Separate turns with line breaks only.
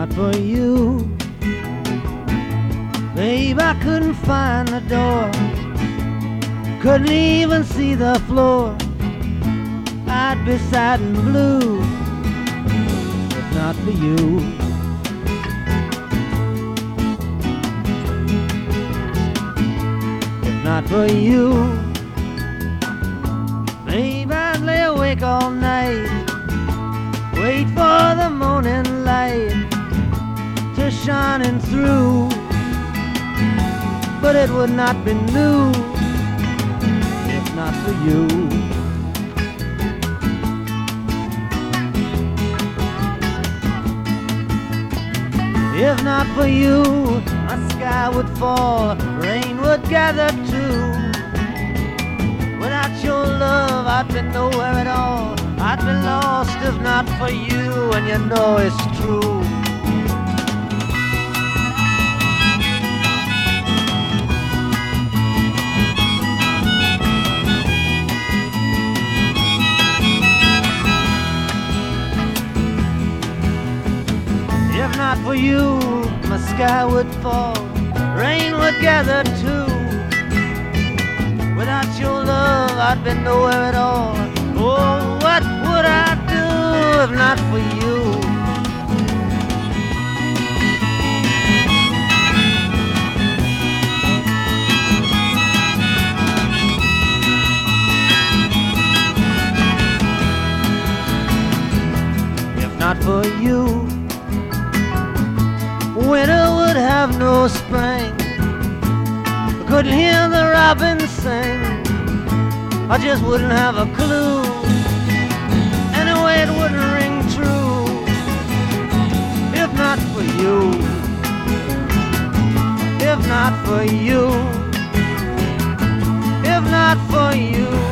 not for you, babe, I couldn't find the door, couldn't even see the floor. I'd be sad and blue if not for you. If not for you, babe, I'd lay awake all night, wait for the morning light to shining through, but it would not be new if not for you. If not for you, my sky would fall, rain would gather too. Without your love, I'd be nowhere at all, I'd be lost if not for you, and you know it's true. If not for you, my sky would fall, rain would gather too. Without your love, I'd be nowhere at all. Oh, what would I do if not for you? If not for you, winter would have no spring, I couldn't hear the robins sing, I just wouldn't have a clue, anyway it wouldn't ring true. If not for you, if not for you, if not for you.